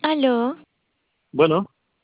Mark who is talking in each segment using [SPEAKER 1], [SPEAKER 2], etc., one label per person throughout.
[SPEAKER 1] Aló,
[SPEAKER 2] Bueno,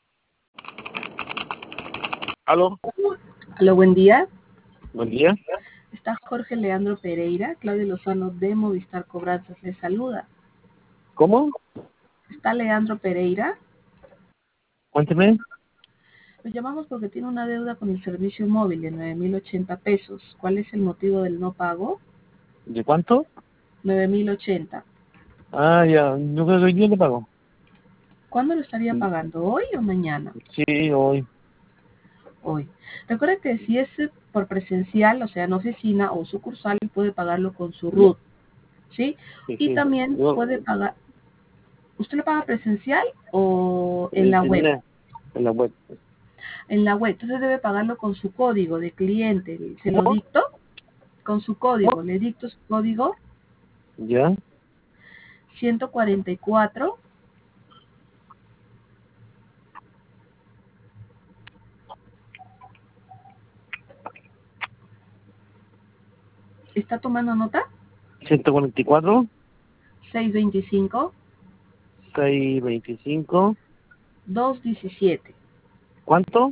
[SPEAKER 2] aló,
[SPEAKER 3] Hola, buen día.
[SPEAKER 2] buen día.
[SPEAKER 3] Está Jorge Leandro Pereira, Claudio Lozano de Movistar Cobranzas le saluda.
[SPEAKER 2] ¿Cómo?
[SPEAKER 3] ¿Está Leandro Pereira?
[SPEAKER 2] Cuénteme.
[SPEAKER 3] Lo llamamos porque tiene una deuda con el servicio móvil de 9.080 pesos. ¿Cuál es el motivo del no pago?
[SPEAKER 2] ¿De cuánto?
[SPEAKER 3] 9.080.
[SPEAKER 2] Ah, ya, yo creo que hoy día le pago.
[SPEAKER 3] ¿Cuándo lo estaría pagando? ¿Hoy o mañana?
[SPEAKER 2] Sí, hoy.
[SPEAKER 3] Hoy. Recuerde que si es por presencial, o sea, en oficina o sucursal, puede pagarlo con su RUT, ¿sí?
[SPEAKER 2] Sí,
[SPEAKER 3] Y
[SPEAKER 2] sí.
[SPEAKER 3] también
[SPEAKER 2] Yo,
[SPEAKER 3] puede pagar. ¿Usted lo paga presencial o
[SPEAKER 2] en
[SPEAKER 3] en la web?
[SPEAKER 2] internet, en la web.
[SPEAKER 3] En la web, entonces debe pagarlo con su código de cliente. ¿Se lo
[SPEAKER 2] ¿Cómo?
[SPEAKER 3] dicto? Con su código. Le dicto su código
[SPEAKER 2] ¿Ya?
[SPEAKER 3] 144. ¿Está tomando nota?
[SPEAKER 2] 144,
[SPEAKER 3] 625
[SPEAKER 2] 625.
[SPEAKER 3] 217.
[SPEAKER 2] ¿Cuánto?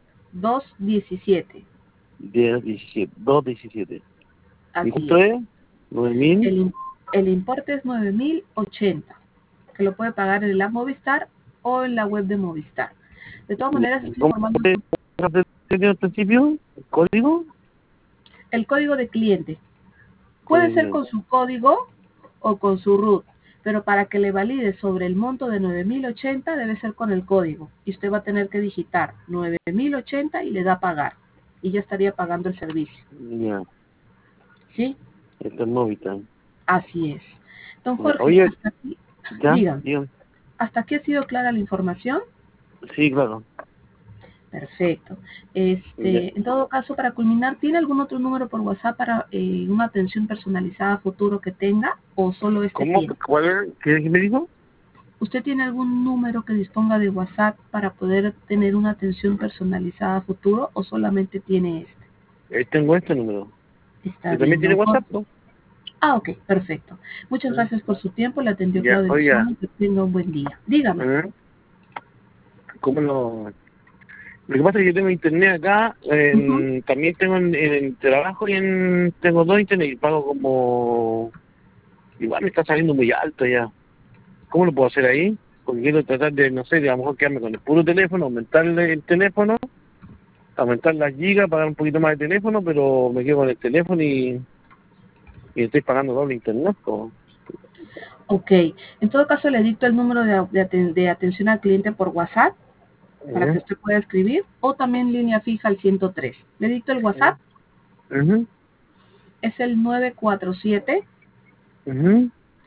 [SPEAKER 3] 217.
[SPEAKER 2] 10, 17, 217. ¿Y
[SPEAKER 3] Así
[SPEAKER 2] cuánto
[SPEAKER 3] es.
[SPEAKER 2] es? 9.000.
[SPEAKER 3] El, im- el importe es 9.080, que lo puede pagar en la Movistar o en la web de Movistar. De todas maneras, estoy
[SPEAKER 2] ¿Cómo
[SPEAKER 3] informando
[SPEAKER 2] fue al principio? ¿El código?
[SPEAKER 3] el código de cliente. Puede ser
[SPEAKER 2] Código.
[SPEAKER 3] con su código o con su RUT, pero para que le valide sobre el monto de 9.080 debe ser con el código. Y usted va a tener que digitar 9.080 y le da a pagar. Y ya estaría pagando el servicio.
[SPEAKER 2] Ya,
[SPEAKER 3] ¿Sí?
[SPEAKER 2] esto es Movistar.
[SPEAKER 3] Así es. Don
[SPEAKER 2] Ya.
[SPEAKER 3] Jorge,
[SPEAKER 2] Oye,
[SPEAKER 3] hasta aquí,
[SPEAKER 2] ya,
[SPEAKER 3] digan,
[SPEAKER 2] dígame.
[SPEAKER 3] ¿hasta aquí ha sido clara la información?
[SPEAKER 2] Sí, claro.
[SPEAKER 3] Perfecto.
[SPEAKER 2] Ya.
[SPEAKER 3] En todo caso, para culminar, ¿tiene algún otro número por WhatsApp para una atención personalizada a futuro que tenga o solo este
[SPEAKER 2] ¿Cómo?
[SPEAKER 3] tiene?
[SPEAKER 2] ¿Cuál es? ¿Qué me dijo?
[SPEAKER 3] ¿Usted tiene algún número que disponga de WhatsApp para poder tener una atención personalizada a futuro o solamente tiene este?
[SPEAKER 2] Tengo este número.
[SPEAKER 3] Está
[SPEAKER 2] ¿Y también
[SPEAKER 3] bien,
[SPEAKER 2] tiene
[SPEAKER 3] don
[SPEAKER 2] WhatsApp,
[SPEAKER 3] Jorge.
[SPEAKER 2] no?
[SPEAKER 3] Ah, ok, perfecto. Muchas
[SPEAKER 2] Ah,
[SPEAKER 3] gracias por su tiempo. Le atendió
[SPEAKER 2] ya,
[SPEAKER 3] Claudio
[SPEAKER 2] oiga,
[SPEAKER 3] Lozano. Que tenga un buen día. Dígame.
[SPEAKER 2] ah, ¿cómo lo...? Lo que pasa es que yo tengo internet acá,
[SPEAKER 3] Ujú.
[SPEAKER 2] también tengo en trabajo y tengo dos internet y pago como... Igual me está saliendo muy alto ya. ¿Cómo lo puedo hacer ahí? Porque quiero tratar de, no sé, de a lo mejor quedarme con el puro teléfono, aumentarle el teléfono, aumentar las gigas, pagar un poquito más de teléfono, pero me quedo con el teléfono y estoy pagando doble internet, po.
[SPEAKER 3] Ok. En todo caso, le dicto el número de atención al cliente por WhatsApp para que
[SPEAKER 2] ¿Ya?
[SPEAKER 3] usted pueda escribir o también línea fija al 103. Le dicto el WhatsApp.
[SPEAKER 2] Ujú,
[SPEAKER 3] Es el 947
[SPEAKER 2] ujú,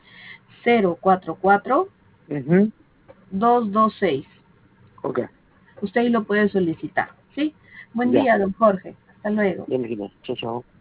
[SPEAKER 3] 044
[SPEAKER 2] ujú.
[SPEAKER 3] 226.
[SPEAKER 2] Ok,
[SPEAKER 3] Usted ahí lo puede solicitar, ¿sí? Buen
[SPEAKER 2] ya,
[SPEAKER 3] día, don Jorge. Hasta luego.
[SPEAKER 2] ya me quito. Chao, chao.